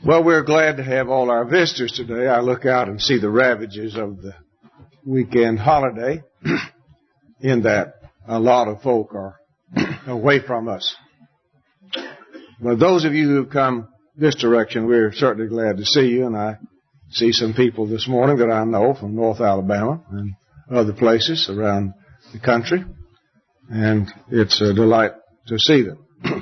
Well, we're glad to have all our visitors today. I look out and see the ravages of the weekend holiday in that a lot of folk are away from us. But those of you who have come this direction, we're certainly glad to see you. And I see some people this morning that I know from North Alabama and other places around the country. And it's a delight to see them.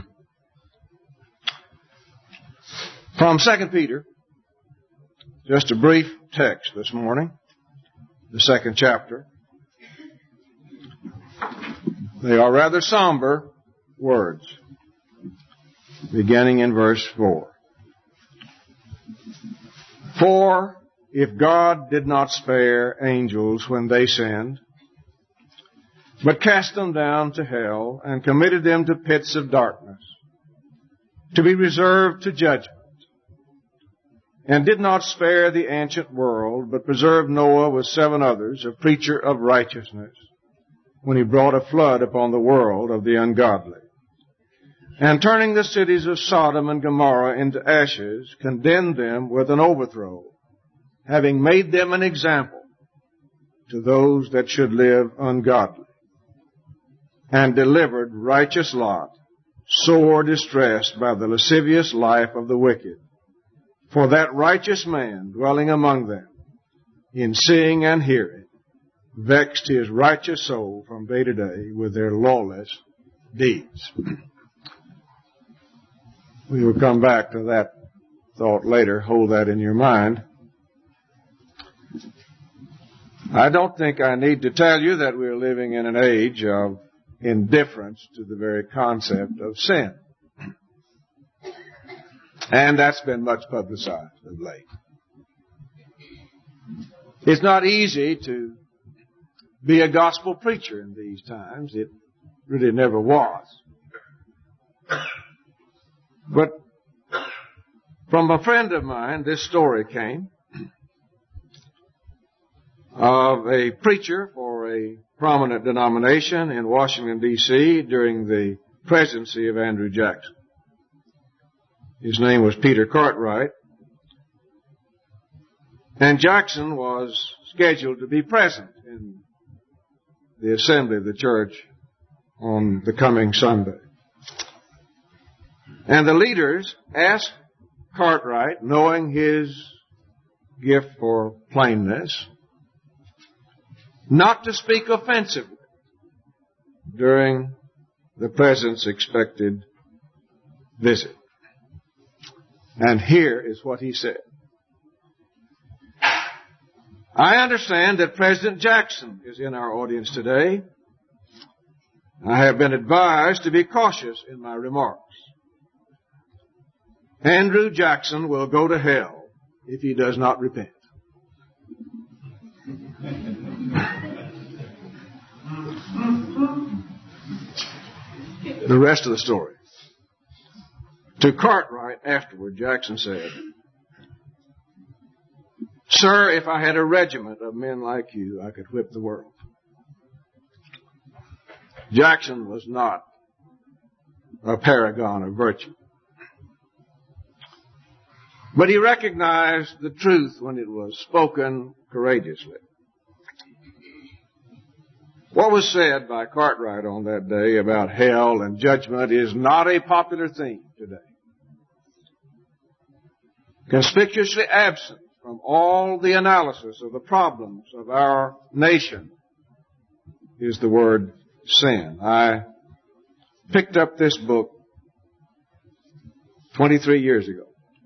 From 2 Peter, just a brief text this morning, the 2nd chapter. They are rather somber words, beginning in verse 4. For if God did not spare angels when they sinned, but cast them down to hell and committed them to pits of darkness, to be reserved to judgment, and did not spare the ancient world, but preserved Noah with 7 others, a preacher of righteousness, when he brought a flood upon the world of the ungodly, and turning the cities of Sodom and Gomorrah into ashes, condemned them with an overthrow, having made them an example to those that should live ungodly, and delivered righteous Lot, sore distressed by the lascivious life of the wicked. For that righteous man dwelling among them, in seeing and hearing, vexed his righteous soul from day to day with their lawless deeds. We will come back to that thought later. Hold that in your mind. I don't think I need to tell you that we're living in an age of indifference to the very concept of sin. And that's been much publicized of late. It's not easy to be a gospel preacher in these times. It really never was. But from a friend of mine, this story came of a preacher for a prominent denomination in Washington, D.C. during the presidency of Andrew Jackson. His name was Peter Cartwright. And Jackson was scheduled to be present in the assembly of the church on the coming Sunday. And the leaders asked Cartwright, knowing his gift for plainness, not to speak offensively during the president's expected visit. And here is what he said. I understand that President Jackson is in our audience today. I have been advised to be cautious in my remarks. Andrew Jackson will go to hell if he does not repent. The rest of the story. To Cartwright afterward, Jackson said, Sir, if I had a regiment of men like you, I could whip the world. Jackson was not a paragon of virtue. But he recognized the truth when it was spoken courageously. What was said by Cartwright on that day about hell and judgment is not a popular theme today. Conspicuously absent from all the analysis of the problems of our nation is the word sin. I picked up this book 23 years ago.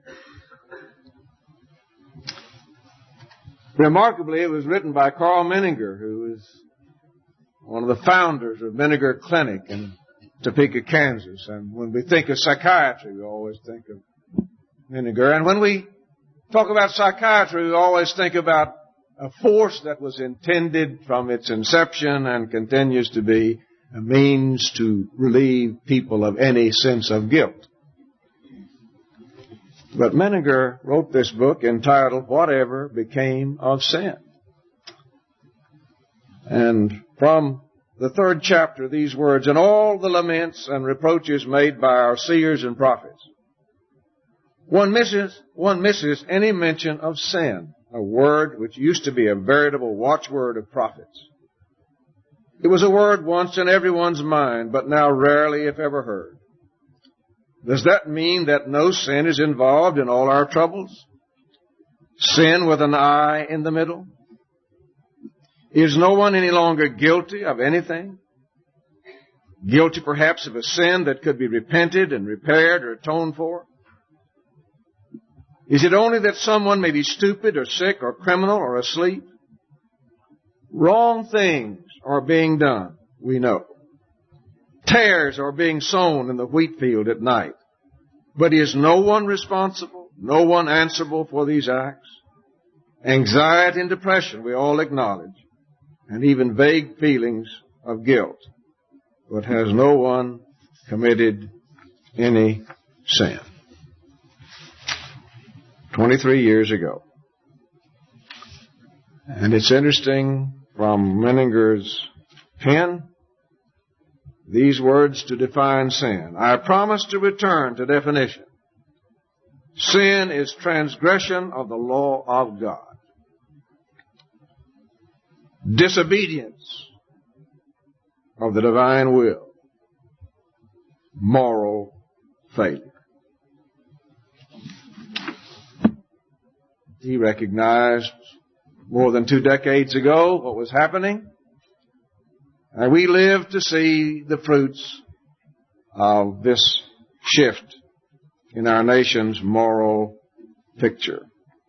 Remarkably, it was written by Carl Menninger, who is one of the founders of Menninger Clinic in Topeka, Kansas. And when we think of psychiatry, we always think of Menninger. And when we talk about psychiatry, we always think about a force that was intended from its inception and continues to be a means to relieve people of any sense of guilt. But Menninger wrote this book entitled, Whatever Became of Sin? And from the 3rd chapter, these words, And all the laments and reproaches made by our seers and prophets One misses any mention of sin, a word which used to be a veritable watchword of prophets. It was a word once in everyone's mind, but now rarely, if ever, heard. Does that mean that no sin is involved in all our troubles? Sin with an I in the middle? Is no one any longer guilty of anything? Guilty perhaps of a sin that could be repented and repaired or atoned for? Is it only that someone may be stupid or sick or criminal or asleep? Wrong things are being done, we know. Tares are being sown in the wheat field at night. But is no one responsible, no one answerable for these acts? Anxiety and depression we all acknowledge, and even vague feelings of guilt. But has no one committed any sin? 23 years ago. And it's interesting from Menninger's pen, these words to define sin. I promise to return to definition. Sin is transgression of the law of God. Disobedience of the divine will. Moral failure. He recognized more than 2 decades ago what was happening. And we live to see the fruits of this shift in our nation's moral picture.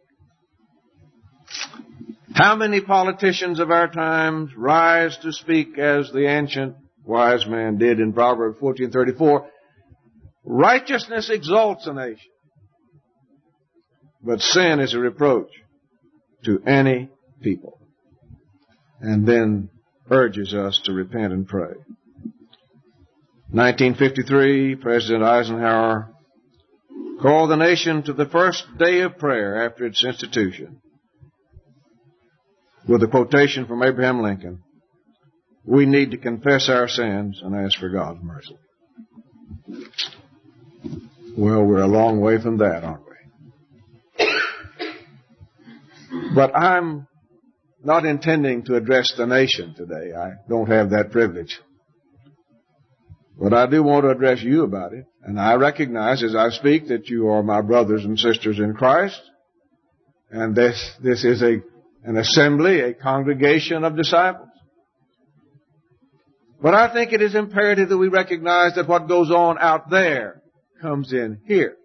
How many politicians of our times rise to speak as the ancient wise man did in Proverbs 14:34? Righteousness exalts a nation, but sin is a reproach to any people. And then urges us to repent and pray. 1953, President Eisenhower called the nation to the first day of prayer after its institution with a quotation from Abraham Lincoln, "We need to confess our sins and ask for God's mercy." Well, we're a long way from that, aren't we? But I'm not intending to address the nation today. I don't have that privilege. But I do want to address you about it. And I recognize as I speak that you are my brothers and sisters in Christ. And this is an assembly, a congregation of disciples. But I think it is imperative that we recognize that what goes on out there comes in here.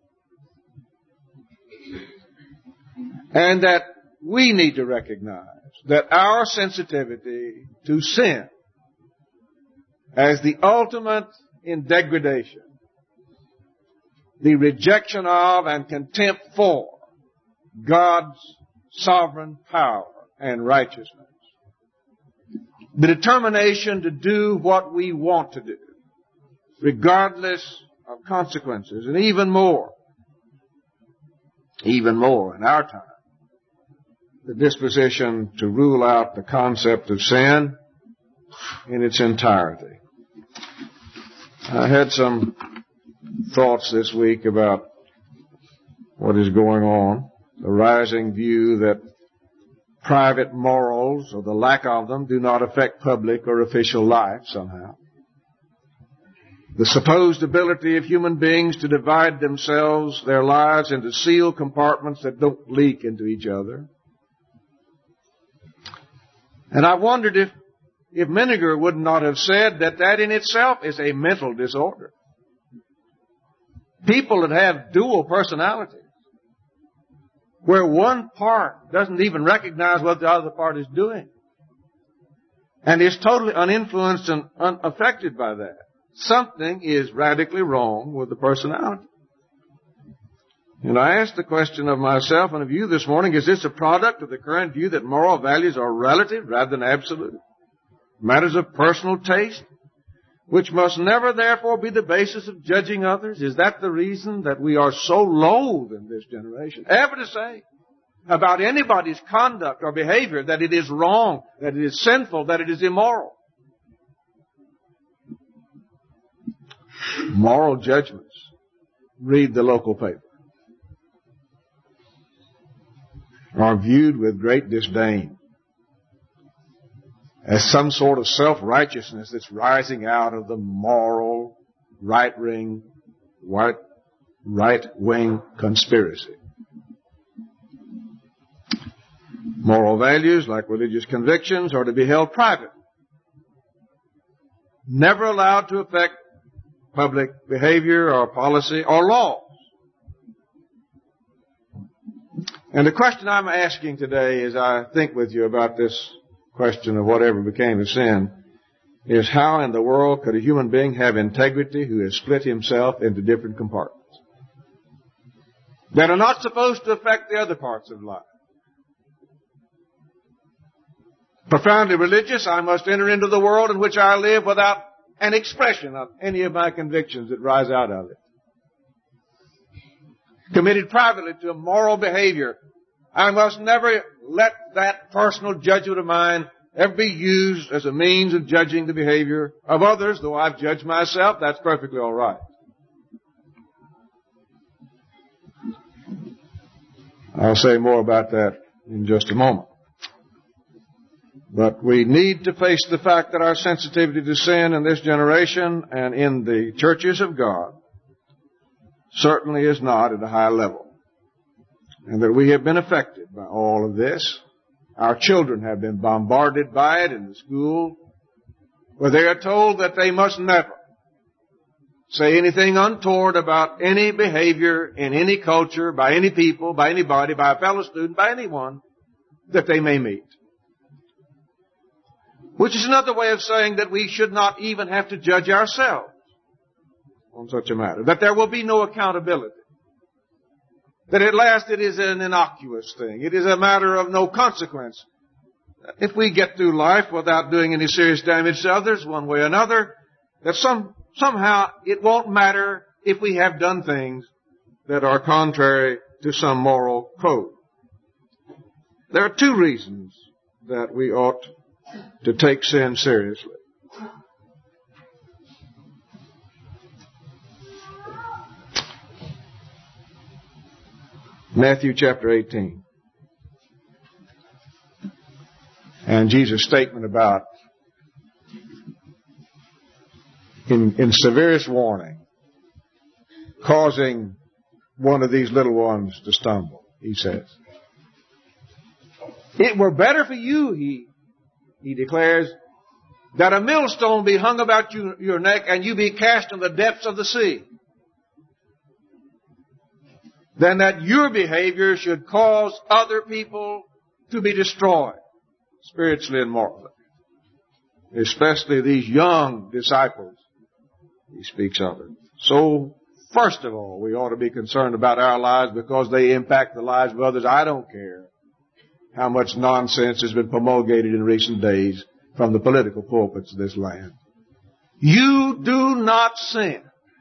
And that we need to recognize that our sensitivity to sin as the ultimate in degradation, the rejection of and contempt for God's sovereign power and righteousness, the determination to do what we want to do, regardless of consequences, and even more in our time, the disposition to rule out the concept of sin in its entirety. I had some thoughts this week about what is going on, the rising view that private morals, or the lack of them, do not affect public or official life somehow. The supposed ability of human beings to divide themselves, their lives, into sealed compartments that don't leak into each other. And I wondered if Menninger would not have said that in itself is a mental disorder. People that have dual personalities, where one part doesn't even recognize what the other part is doing, and is totally uninfluenced and unaffected by that. Something is radically wrong with the personality. And I asked the question of myself and of you this morning, is this a product of the current view that moral values are relative rather than absolute? Matters of personal taste, which must never therefore be the basis of judging others? Is that the reason that we are so loath in this generation ever to say about anybody's conduct or behavior that it is wrong, that it is sinful, that it is immoral? Moral judgments. Read the local paper. are viewed with great disdain as some sort of self-righteousness that's rising out of the moral right-wing conspiracy. Moral values, like religious convictions, are to be held private, never allowed to affect public behavior or policy or laws. And the question I'm asking today, as I think with you about this question of whatever became a sin, is how in the world could a human being have integrity who has split himself into different compartments that are not supposed to affect the other parts of life? Profoundly religious, I must enter into the world in which I live without an expression of any of my convictions that rise out of it. Committed privately to moral behavior, I must never let that personal judgment of mine ever be used as a means of judging the behavior of others. Though I've judged myself, that's perfectly all right. I'll say more about that in just a moment. But we need to face the fact that our sensitivity to sin in this generation and in the churches of God certainly is not at a high level. And that we have been affected by all of this. Our children have been bombarded by it in the school, where they are told that they must never say anything untoward about any behavior in any culture, by any people, by anybody, by a fellow student, by anyone that they may meet. Which is another way of saying that we should not even have to judge ourselves on such a matter. That there will be no accountability. That at last it is an innocuous thing. It is a matter of no consequence. If we get through life without doing any serious damage to others one way or another, that somehow it won't matter if we have done things that are contrary to some moral code. There are two reasons that we ought to take sin seriously. Matthew chapter 18. And Jesus' statement about, in severest warning, causing one of these little ones to stumble, he says. It were better for you, he declares, that a millstone be hung about your neck and you be cast in the depths of the sea, than that your behavior should cause other people to be destroyed, spiritually and morally. Especially these young disciples, he speaks of it. So, first of all, we ought to be concerned about our lives because they impact the lives of others. I don't care how much nonsense has been promulgated in recent days from the political pulpits of this land. You do not sin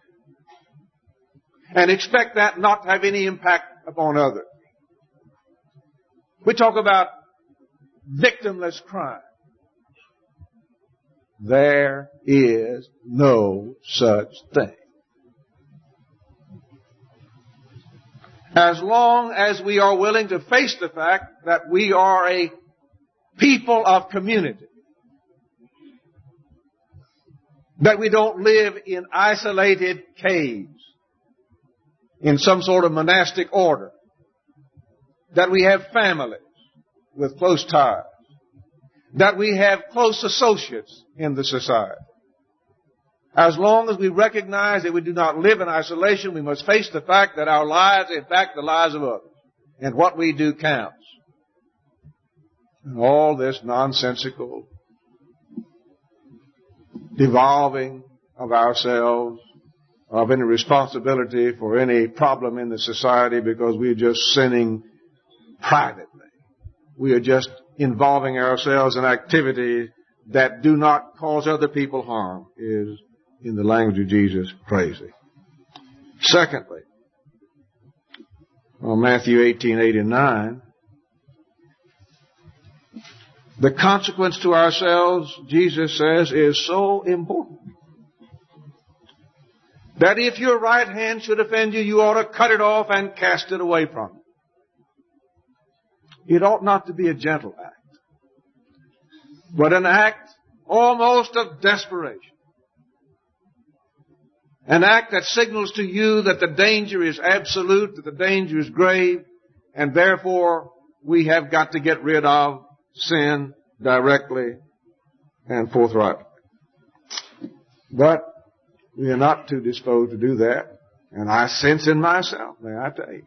and expect that not to have any impact upon others. We talk about victimless crime. There is no such thing. As long as we are willing to face the fact that we are a people of community, that we don't live in isolated caves, in some sort of monastic order, that we have families with close ties, that we have close associates in the society. As long as we recognize that we do not live in isolation, we must face the fact that our lives impact the lives of others. And what we do counts. And all this nonsensical devolving of ourselves, of any responsibility for any problem in the society because we're just sinning privately. We are just involving ourselves in activities that do not cause other people harm is, in the language of Jesus, crazy. Secondly, Matthew 18:8 and 9, the consequence to ourselves, Jesus says, is so important that if your right hand should offend you, you ought to cut it off and cast it away from you. it ought not to be a gentle act, but an act almost of desperation. An act that signals to you that the danger is absolute, that the danger is grave, and therefore we have got to get rid of sin directly and forthrightly. But we are not too disposed to do that, and I sense in myself, may I tell you,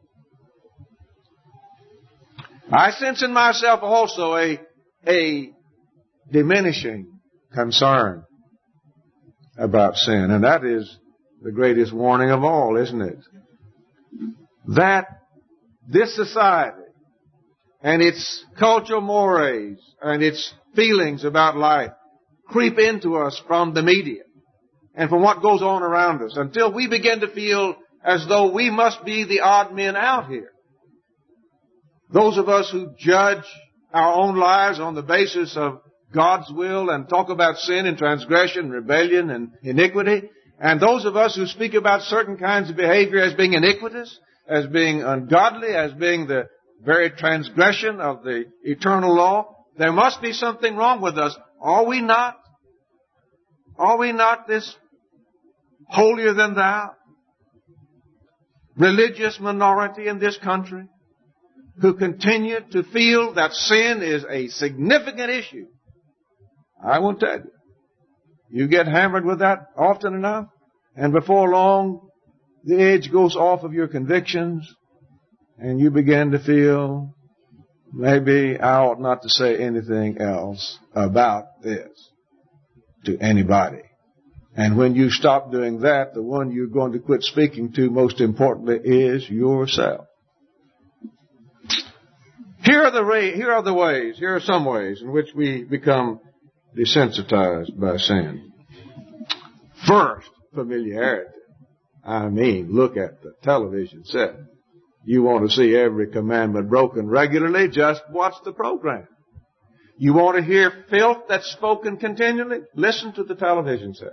I sense in myself also a diminishing concern about sin. And that is the greatest warning of all, isn't it? That this society and its cultural mores and its feelings about life creep into us from the media and from what goes on around us until we begin to feel as though we must be the odd men out here. Those of us who judge our own lives on the basis of God's will and talk about sin and transgression, rebellion and iniquity, and those of us who speak about certain kinds of behavior as being iniquitous, as being ungodly, as being the very transgression of the eternal law, there must be something wrong with us. Are we not? Are we not this holier than thou religious minority in this country who continue to feel that sin is a significant issue? I will tell you, you get hammered with that often enough, and before long, the edge goes off of your convictions, and you begin to feel, maybe I ought not to say anything else about this to anybody. And when you stop doing that, the one you're going to quit speaking to, most importantly, is yourself. Here are some ways in which we become desensitized by sin. First, familiarity. I mean, look at the television set. You want to see every commandment broken regularly, just watch the program. You want to hear filth that's spoken continually? Listen to the television set.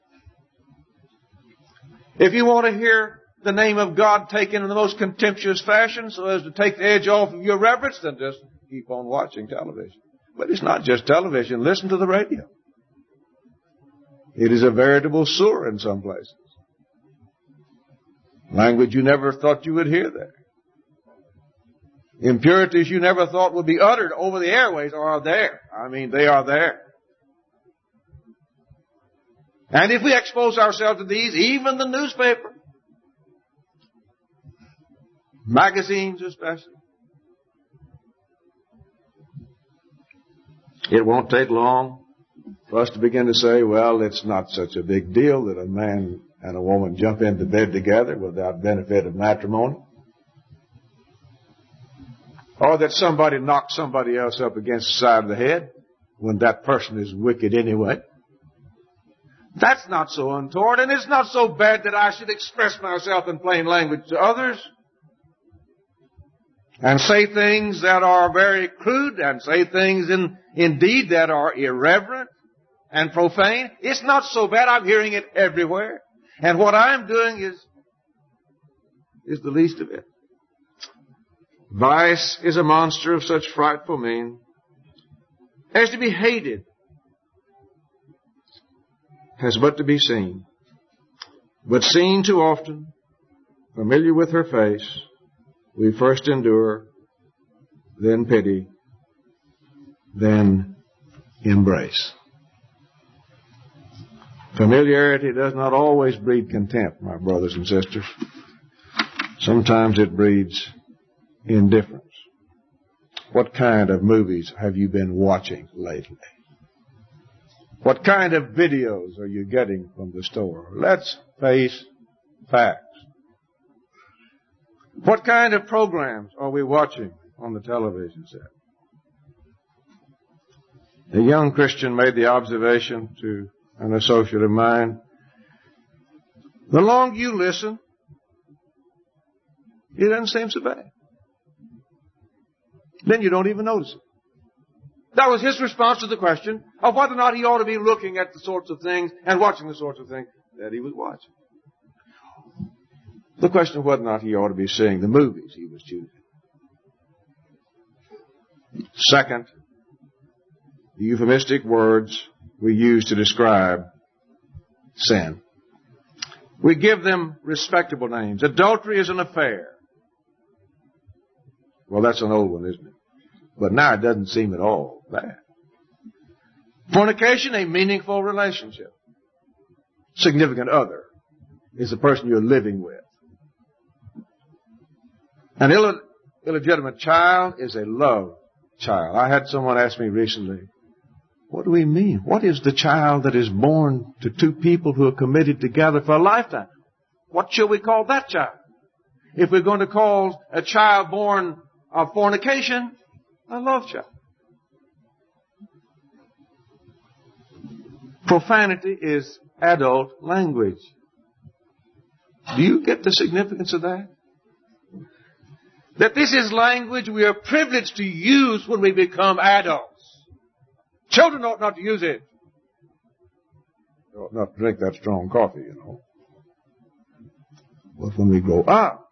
If you want to hear the name of God taken in the most contemptuous fashion so as to take the edge off of your reverence, then just keep on watching television. But it's not just television. Listen to the radio. It is a veritable sewer in some places. Language you never thought you would hear there. Impurities you never thought would be uttered over the airways are there. I mean, they are there. And if we expose ourselves to these, even the newspaper, magazines especially, it won't take long for us to begin to say, well, it's not such a big deal that a man and a woman jump into bed together without benefit of matrimony. Or that somebody knocks somebody else up against the side of the head when that person is wicked anyway. That's not so untoward, and it's not so bad that I should express myself in plain language to others and say things that are very crude and say things indeed that are irreverent and profane. It's not so bad. I'm hearing it everywhere. And what I'm doing is the least of it. Vice is a monster of such frightful mien as to be hated, has but to be seen. But seen too often, familiar with her face, we first endure, then pity, then embrace. Familiarity does not always breed contempt, my brothers and sisters. Sometimes it breeds indifference. What kind of movies have you been watching lately? What kind of videos are you getting from the store? Let's face facts. What kind of programs are we watching on the television set? A young Christian made the observation to an associate of mine, the longer you listen, it doesn't seem so bad. Then you don't even notice it. That was his response to the question of whether or not he ought to be looking at the sorts of things and watching the sorts of things that he was watching. The question of whether or not he ought to be seeing the movies he was choosing. Second, the euphemistic words we use to describe sin. We give them respectable names. Adultery is an affair. Well, that's an old one, isn't it? But now it doesn't seem at all bad. Fornication, a meaningful relationship. Significant other is the person you're living with. An illegitimate child is a love child. I had someone ask me recently, what do we mean? What is the child that is born to two people who are committed together for a lifetime? What shall we call that child? If we're going to call a child born of fornication, a love child. Profanity is adult language. Do you get the significance of that? That this is language we are privileged to use when we become adults. Children ought not to use it. They ought not to drink that strong coffee, you know. But when we grow up,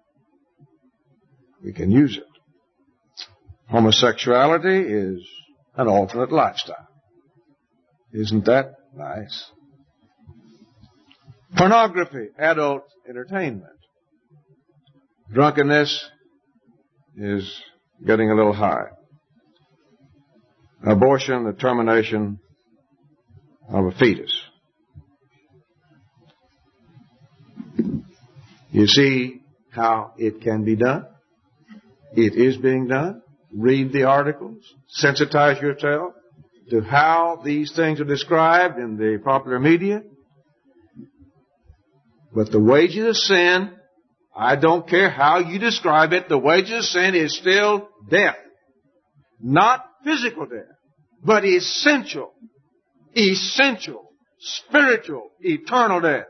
we can use it. Homosexuality is an alternate lifestyle. Isn't that nice? Pornography, adult entertainment. Drunkenness is getting a little high. Abortion, the termination of a fetus. You see how it can be done? It is being done. Read the articles. Sensitize yourself to how these things are described in the popular media. But the wages of sin, I don't care how you describe it, the wages of sin is still death. Not physical death, but essential, spiritual, eternal death.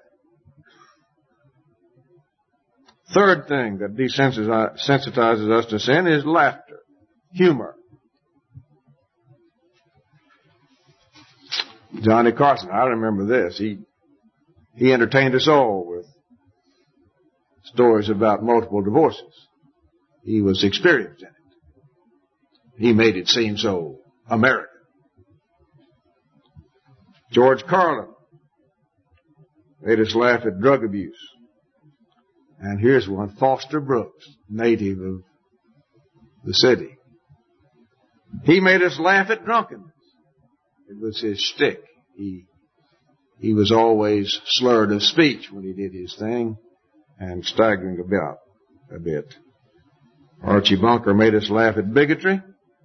Third thing that desensitizes us to sin is laughter, humor. Johnny Carson, I remember this. He entertained us all with stories about multiple divorces. He was experienced in it. He made it seem so American. George Carlin made us laugh at drug abuse. And here's one, Foster Brooks, native of the city. He made us laugh at drunkenness. It was his shtick. He was always slurred of speech when he did his thing and staggering about a bit. Archie Bunker made us laugh at bigotry.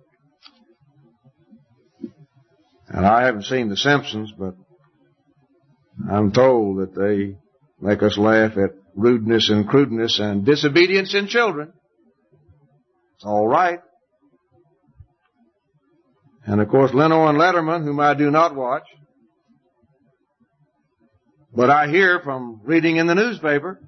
And I haven't seen The Simpsons, but I'm told that they make us laugh at rudeness and crudeness and disobedience in children. It's all right. And of course, Leno and Letterman, whom I do not watch, but I hear from reading in the newspaper,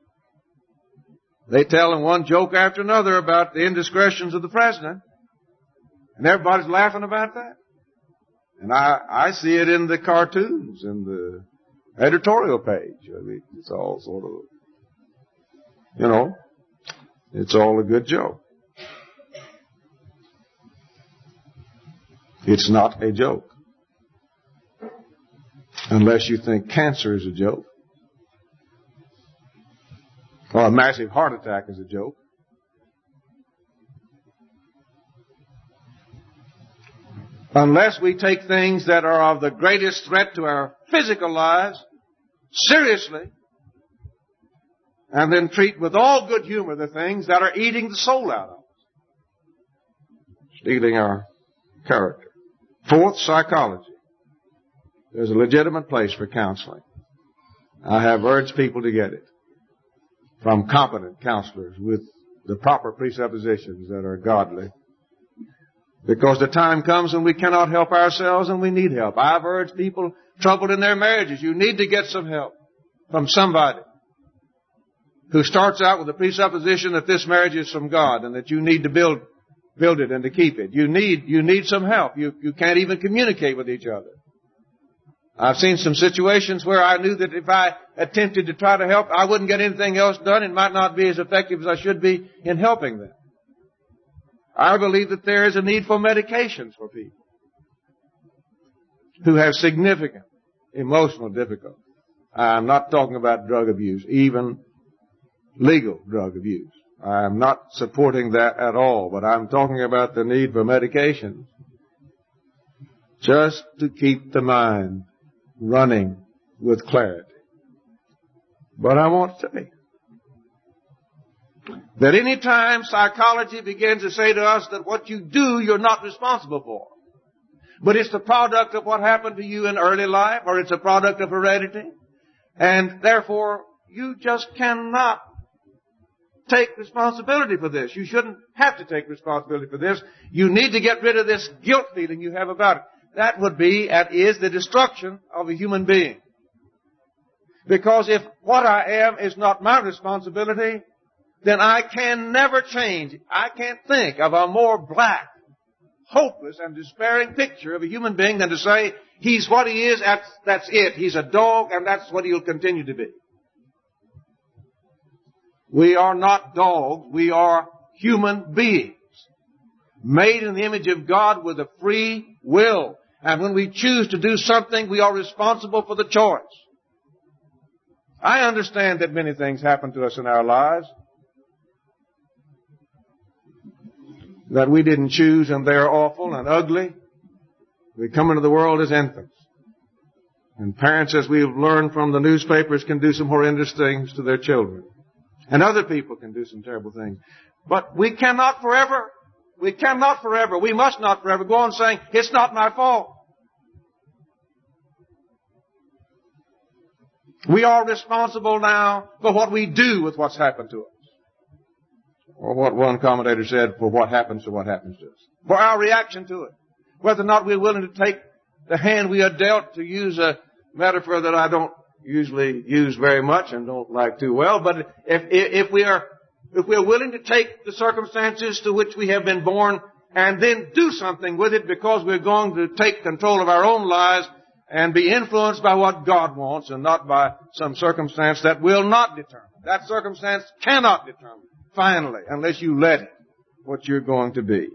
they tell them one joke after another about the indiscretions of the president, and everybody's laughing about that. And I see it in the cartoons, in the editorial page. I mean, it's all sort of, it's all a good joke. It's not a joke. Unless you think cancer is a joke. Or a massive heart attack is a joke. Unless we take things that are of the greatest threat to our physical lives seriously, and then treat with all good humor the things that are eating the soul out of us, stealing our character. Fourth, psychology. There's a legitimate place for counseling. I have urged people to get it from competent counselors with the proper presuppositions that are godly. Because the time comes when we cannot help ourselves and we need help. I've urged people troubled in their marriages, you need to get some help from somebody who starts out with the presupposition that this marriage is from God and that you need to build it and to keep it. You need some help. You can't even communicate with each other. I've seen some situations where I knew that if I attempted to try to help, I wouldn't get anything else done and might not be as effective as I should be in helping them. I believe that there is a need for medications for people who have significant emotional difficulty. I'm not talking about drug abuse, even legal drug abuse. I'm not supporting that at all, but I'm talking about the need for medications just to keep the mind running with clarity. But I want to say that any time psychology begins to say to us that what you do, you're not responsible for, but it's the product of what happened to you in early life, or it's a product of heredity, and therefore you just cannot take responsibility for this. You shouldn't have to take responsibility for this. You need to get rid of this guilt feeling you have about it. That would be, and is, the destruction of a human being. Because if what I am is not my responsibility, then I can never change. I can't think of a more black, hopeless, and despairing picture of a human being than to say, he's what he is, that's it. He's a dog, and that's what he'll continue to be. We are not dogs. We are human beings, made in the image of God with a free will. And when we choose to do something, we are responsible for the choice. I understand that many things happen to us in our lives that we didn't choose, and they're awful and ugly. We come into the world as infants. And parents, as we've learned from the newspapers, can do some horrendous things to their children. And other people can do some terrible things. But we cannot forever, we must not forever go on saying, it's not my fault. We are responsible now for what we do with what's happened to us. Or what one commentator said, for what happens to us. For our reaction to it. Whether or not we're willing to take the hand we are dealt, to use a metaphor that I don't usually use very much and don't like too well, but if we are willing to take the circumstances to which we have been born and then do something with it, because we're going to take control of our own lives and be influenced by what God wants and not by some circumstance that will not determine. That circumstance cannot determine, finally, unless you let it, what you're going to be.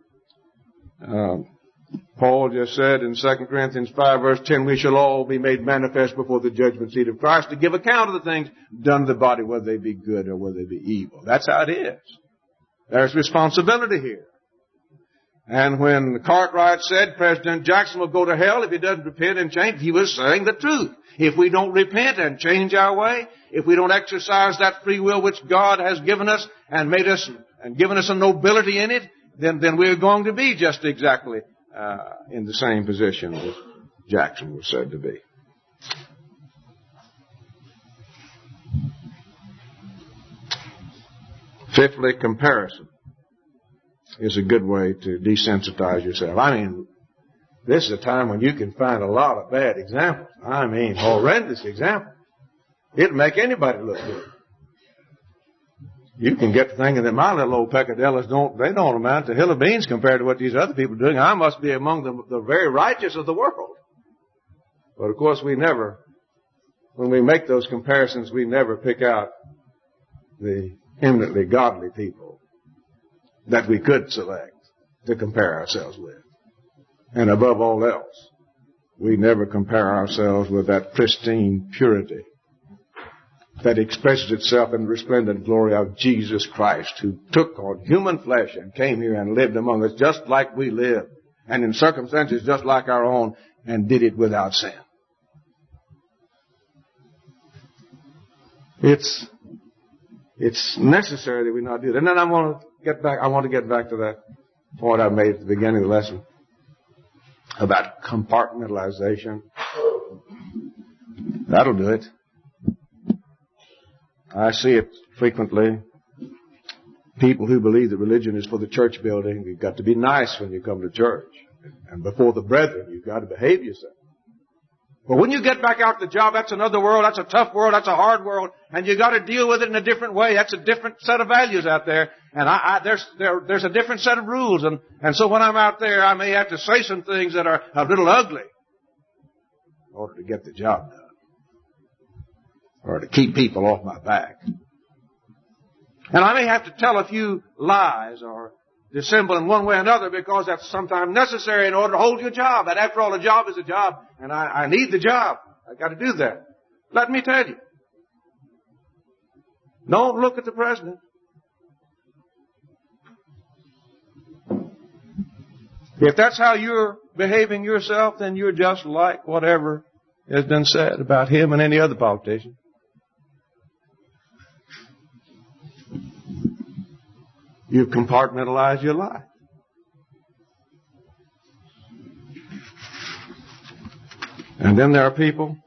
Paul just said in 2 Corinthians 5 verse 10, we shall all be made manifest before the judgment seat of Christ to give account of the things done to the body, whether they be good or whether they be evil. That's how it is. There's responsibility here. And when Cartwright said President Jackson will go to hell if he doesn't repent and change, he was saying the truth. If we don't repent and change our way, if we don't exercise that free will which God has given us and made us and given us a nobility in it, then we're going to be just exactly in the same position as Jackson was said to be. Fifthly, comparison is a good way to desensitize yourself. I mean, this is a time when you can find a lot of bad examples. I mean, horrendous examples. It'll make anybody look good. You can get to thinking that my little old peccadillos don't amount to hill of beans compared to what these other people are doing. I must be among the very righteous of the world. But of course when we make those comparisons, we never pick out the eminently godly people that we could select to compare ourselves with. And above all else, we never compare ourselves with that pristine purity that expresses itself in the resplendent glory of Jesus Christ, who took on human flesh and came here and lived among us just like we live, and in circumstances just like our own, and did it without sin. It's necessary that we not do that. And then I want to get back to that point I made at the beginning of the lesson about compartmentalization. That'll do it. I see it frequently. People who believe that religion is for the church building, you've got to be nice when you come to church. And before the brethren, you've got to behave yourself. But when you get back out to the job, that's another world, that's a tough world, that's a hard world, and you've got to deal with it in a different way. That's a different set of values out there. And there's a different set of rules. And so when I'm out there, I may have to say some things that are a little ugly in order to get the job done, or to keep people off my back. And I may have to tell a few lies or dissemble in one way or another because that's sometimes necessary in order to hold your job. And after all, a job is a job, and I need the job. I've got to do that. Let me tell you. Don't look at the president. If that's how you're behaving yourself, then you're just like whatever has been said about him and any other politician. You've compartmentalized your life. And then there are people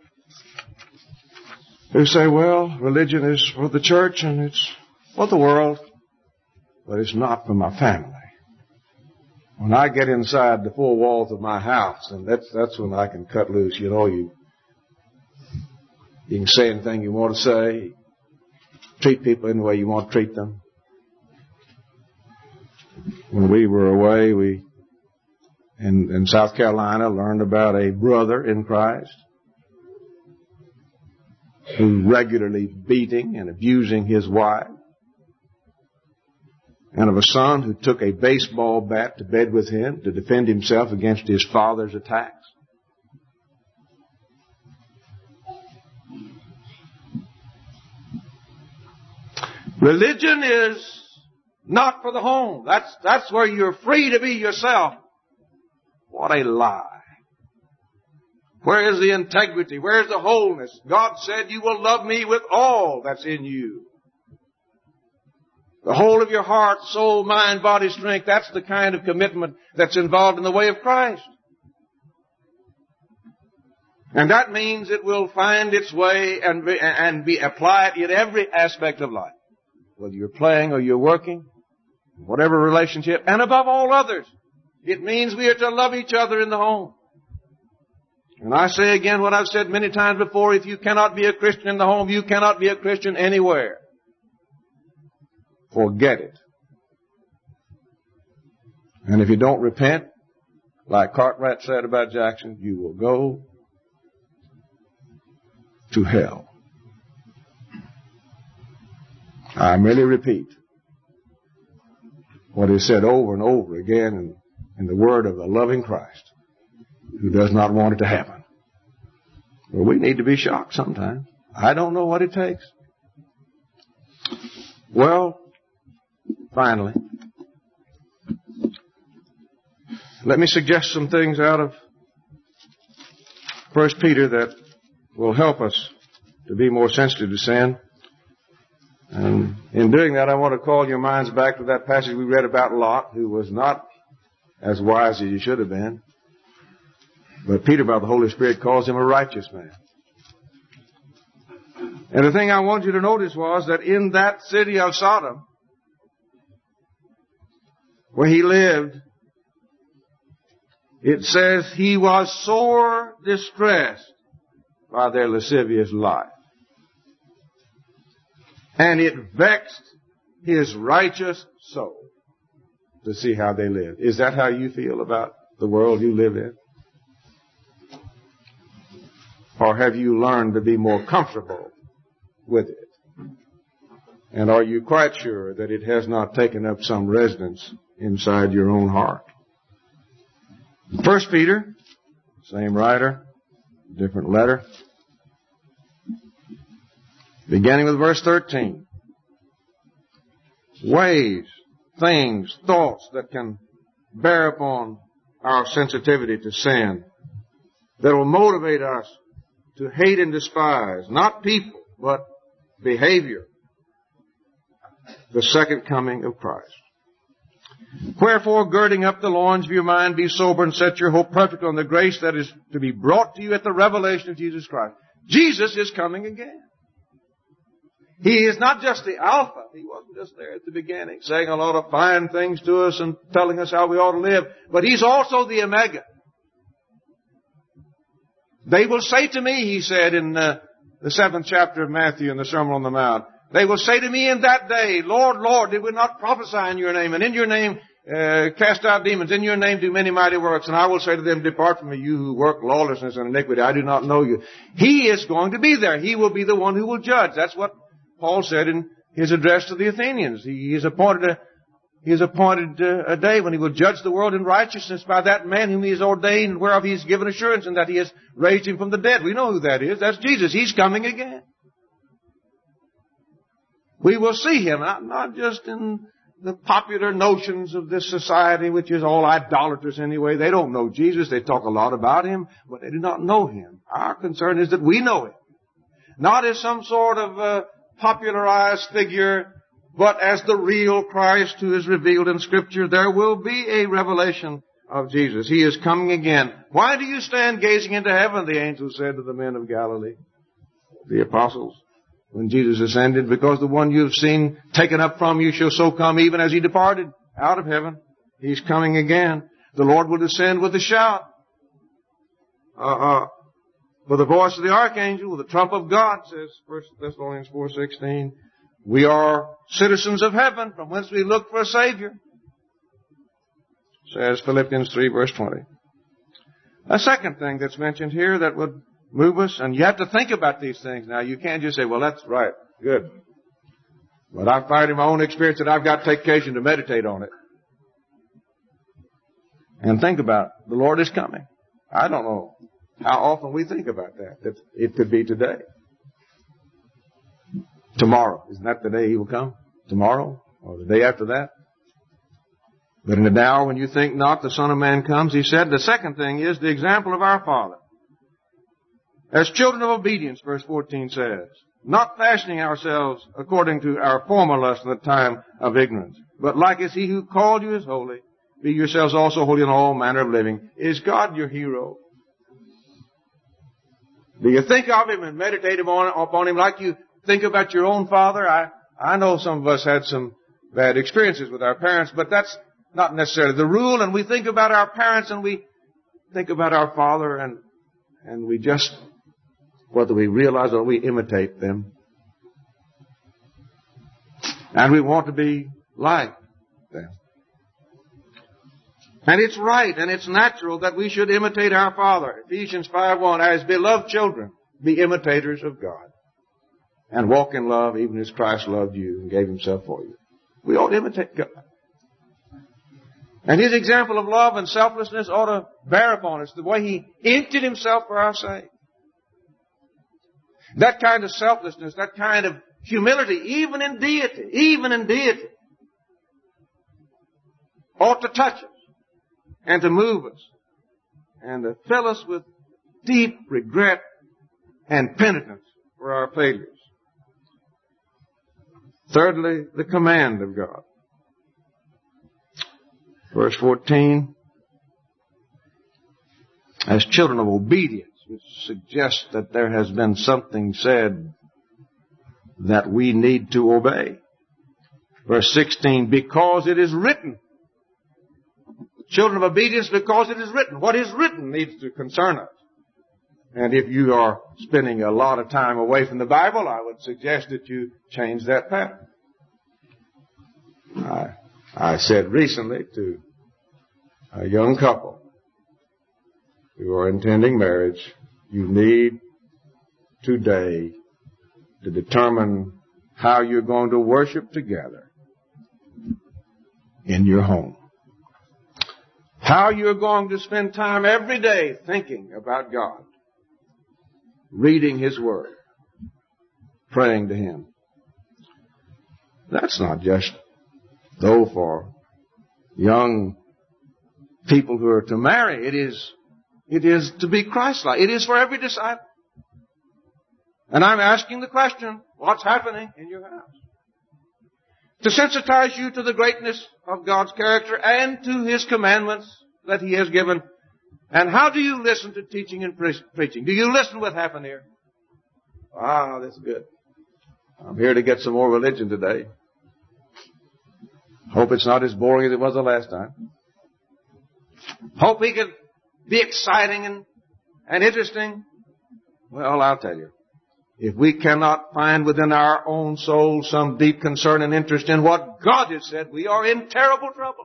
who say, well, religion is for the church and it's for the world, but it's not for my family. When I get inside the four walls of my house, and that's when I can cut loose. You know, you can say anything you want to say, treat people in the way you want to treat them. When we were away, we in South Carolina learned about a brother in Christ who regularly beating and abusing his wife, and of a son who took a baseball bat to bed with him to defend himself against his father's attacks. Religion is not for the home. That's where you're free to be yourself. What a lie. Where is the integrity? Where is the wholeness? God said you will love me with all that's in you. The whole of your heart, soul, mind, body, strength. That's the kind of commitment that's involved in the way of Christ. And that means it will find its way and be applied in every aspect of life. Whether you're playing or you're working, whatever relationship, and above all others, it means we are to love each other in the home. And I say again what I've said many times before, if you cannot be a Christian in the home, you cannot be a Christian anywhere. Forget it. And if you don't repent, like Cartwright said about Jackson, you will go to hell. I merely repeat what is said over and over again in the word of the loving Christ, who does not want it to happen. Well, we need to be shocked sometimes. I don't know what it takes. Well, finally, let me suggest some things out of 1 Peter that will help us to be more sensitive to sin. And in doing that, I want to call your minds back to that passage we read about Lot, who was not as wise as he should have been. But Peter, by the Holy Spirit, calls him a righteous man. And the thing I want you to notice was that in that city of Sodom, where he lived, it says he was sore distressed by their lascivious life. And it vexed his righteous soul to see how they live. Is that how you feel about the world you live in? Or have you learned to be more comfortable with it? And are you quite sure that it has not taken up some residence inside your own heart? 1 Peter, same writer, different letter. Beginning with verse 13. Ways, things, thoughts that can bear upon our sensitivity to sin, that will motivate us to hate and despise, not people, but behavior, the second coming of Christ. Wherefore, girding up the loins of your mind, be sober and set your hope perfect on the grace that is to be brought to you at the revelation of Jesus Christ. Jesus is coming again. He is not just the Alpha. He wasn't just there at the beginning, saying a lot of fine things to us and telling us how we ought to live. But He's also the Omega. They will say to me, He said in the 7th chapter of Matthew in the Sermon on the Mount, they will say to me in that day, Lord, Lord, did we not prophesy in your name, and in your name cast out demons, in your name do many mighty works? And I will say to them, depart from me, you who work lawlessness and iniquity. I do not know you. He is going to be there. He will be the one who will judge. That's what Paul said in his address to the Athenians. He has appointed He has appointed a day when He will judge the world in righteousness by that man whom He has ordained, whereof He has given assurance, and that He has raised Him from the dead. We know who that is. That's Jesus. He's coming again. We will see Him, not just in the popular notions of this society, which is all idolatrous anyway. They don't know Jesus. They talk a lot about Him, but they do not know Him. Our concern is that we know Him. Not as some sort of popularized figure, but as the real Christ who is revealed in Scripture. There will be a revelation of Jesus. He is coming again. Why do you stand gazing into heaven, the angel said to the men of Galilee, the apostles, when Jesus ascended? Because the one you have seen taken up from you shall so come, even as He departed out of heaven. He's coming again. The Lord will descend with a shout, with the voice of the archangel, with the trump of God, says 1 Thessalonians 4:16. We are citizens of heaven, from whence we look for a Savior, says Philippians 3 verse 20. A second thing that's mentioned here that would move us, and you have to think about these things. Now, you can't just say, well, that's right, good. But I find in my own experience that I've got to take occasion to meditate on it. And think about it. The Lord is coming. I don't know how often we think about that it could be today. Tomorrow. Isn't that the day He will come? Tomorrow? Or the day after that? But in the hour when you think not, the Son of Man comes, He said. The second thing is the example of our Father. As children of obedience, verse 14 says, not fashioning ourselves according to our former lust in the time of ignorance, but like as He who called you is holy, be yourselves also holy in all manner of living. Is God your hero? Do you think of Him and meditate upon Him like you think about your own father? I know some of us had some bad experiences with our parents, but that's not necessarily the rule. And we think about our parents and we think about our father, and we just, whether we realize or we imitate them. And we want to be like them. And it's right and it's natural that we should imitate our Father. Ephesians 5:1, as beloved children, be imitators of God. And walk in love even as Christ loved you and gave Himself for you. We ought to imitate God. And His example of love and selflessness ought to bear upon us the way He emptied Himself for our sake. That kind of selflessness, that kind of humility, even in deity, ought to touch us and to move us and to fill us with deep regret and penitence for our failures. Thirdly, the command of God. Verse 14, as children of obedience, which suggests that there has been something said that we need to obey. Verse 16, because it is written. Children of obedience, because it is written. What is written needs to concern us. And if you are spending a lot of time away from the Bible, I would suggest that you change that pattern. I said recently to a young couple who are intending marriage, you need today to determine how you're going to worship together in your home. How you're going to spend time every day thinking about God, reading His Word, praying to Him. That's not just, though, for young people who are to marry. It is to be Christ-like. It is for every disciple. And I'm asking the question, what's happening in your house? To sensitize you to the greatness of God's character and to His commandments that He has given. And how do you listen to teaching and preaching? Do you listen with half an ear? Ah, that's good. I'm here to get some more religion today. Hope it's not as boring as it was the last time. Hope we can be exciting and interesting. Well, I'll tell you. If we cannot find within our own soul some deep concern and interest in what God has said, we are in terrible trouble.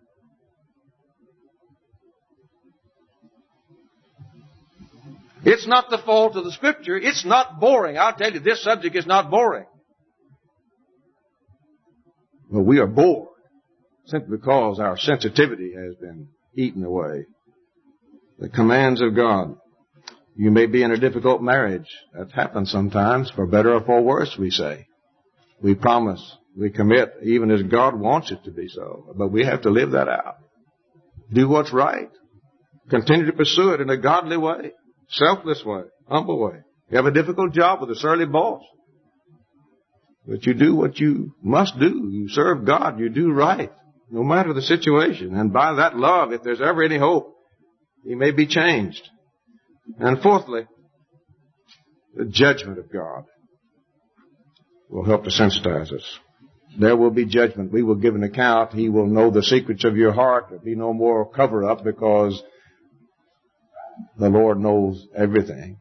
It's not the fault of the Scripture. It's not boring. I'll tell you, this subject is not boring. But we are bored. simply because our sensitivity has been eaten away. The commands of God. You may be in a difficult marriage. That happens sometimes, for better or for worse, we say. We promise, we commit, even as God wants it to be so. But we have to live that out. Do what's right. Continue to pursue it in a godly way, selfless way, humble way. You have a difficult job with a surly boss. But you do what you must do. You serve God. You do right, no matter the situation. And by that love, if there's ever any hope, He may be changed. And fourthly, the judgment of God will help to sensitize us. There will be judgment. We will give an account. He will know the secrets of your heart. There will be no more cover-up because the Lord knows everything.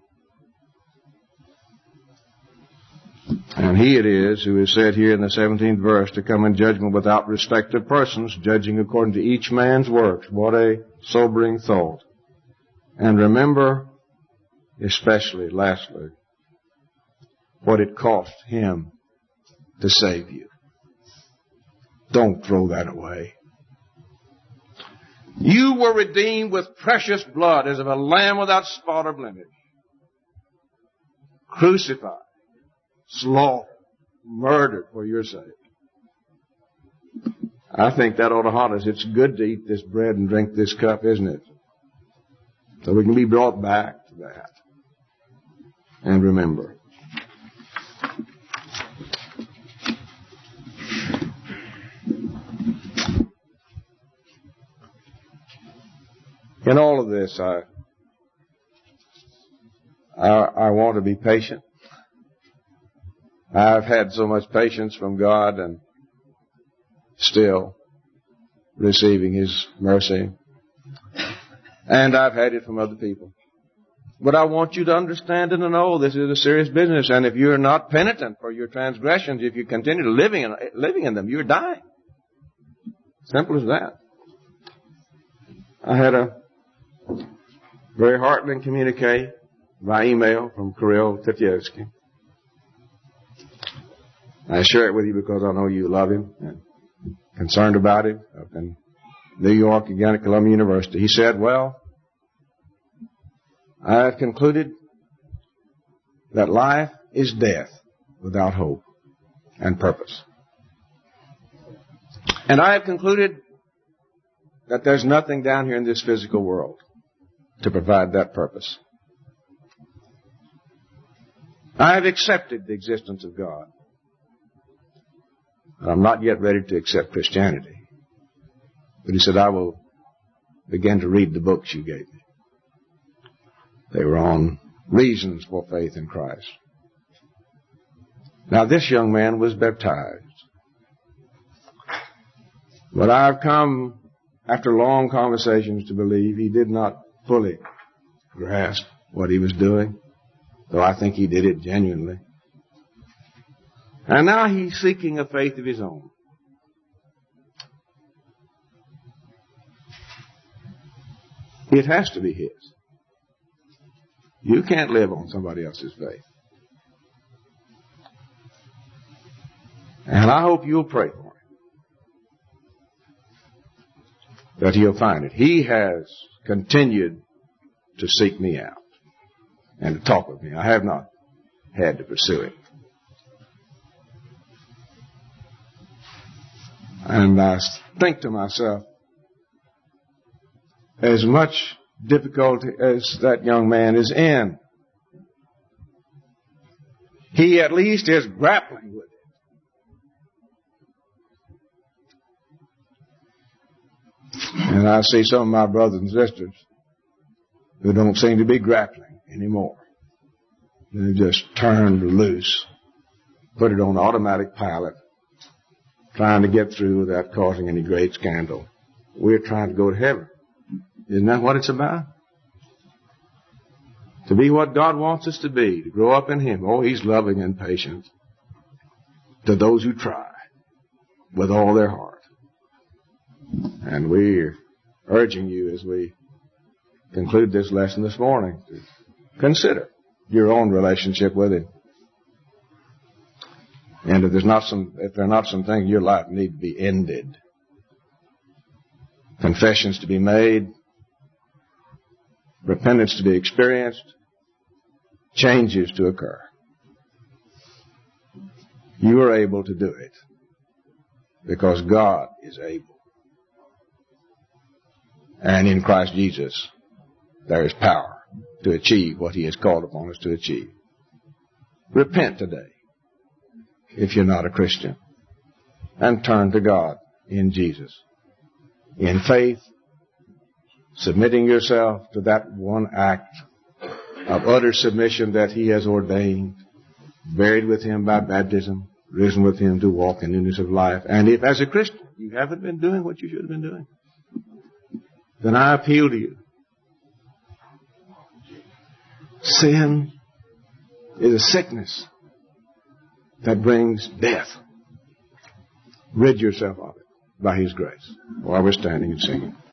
And He it is who is said here in the 17th verse to come in judgment without respect of persons, judging according to each man's works. What a sobering thought. And remember, especially, lastly, what it cost Him to save you. Don't throw that away. You were redeemed with precious blood as of a lamb without spot or blemish. Crucified, slaughtered, murdered for your sake. I think that ought to haunt us. It's good to eat this bread and drink this cup, isn't it? So we can be brought back to that. And remember. In all of this, I want to be patient. I've had so much patience from God and still receiving His mercy. And I've had it from other people. But I want you to understand and to know this is a serious business. And if you're not penitent for your transgressions, if you continue to living in them, you're dying. Simple as that. I had a very heartening communique by email from Kirill Tityarsky. I share it with you because I know you love him and concerned about him up in New York, again at Columbia University. He said, well, I have concluded that life is death without hope and purpose. And I have concluded that there's nothing down here in this physical world to provide that purpose. I have accepted the existence of God. But I'm not yet ready to accept Christianity. But he said, I will begin to read the books you gave me. They were on reasons for faith in Christ. Now this young man was baptized. But I've come, after long conversations, to believe he did not fully grasp what he was doing, though I think he did it genuinely. And now he's seeking a faith of his own. It has to be his. You can't live on somebody else's faith. And I hope you'll pray for him, that he'll find it. He has continued to seek me out and to talk with me. I have not had to pursue it. And I think to myself, as much difficulty as that young man is in, he at least is grappling with it. And I see some of my brothers and sisters who don't seem to be grappling anymore. They've just turned loose, put it on automatic pilot, trying to get through without causing any great scandal. We're trying to go to heaven. Isn't that what it's about? To be what God wants us to be, to grow up in Him. Oh, He's loving and patient to those who try with all their heart. And we're urging you as we conclude this lesson this morning to consider your own relationship with Him. And if there are not some things in your life that need to be ended, confessions to be made, repentance to be experienced, changes to occur. You are able to do it because God is able. And in Christ Jesus, there is power to achieve what He has called upon us to achieve. Repent today, if you're not a Christian, and turn to God in Jesus. In faith, submitting yourself to that one act of utter submission that He has ordained, buried with Him by baptism, risen with Him to walk in newness of life. And if, as a Christian, you haven't been doing what you should have been doing, then I appeal to you. Sin is a sickness that brings death. Rid yourself of it by His grace. While we're standing and singing.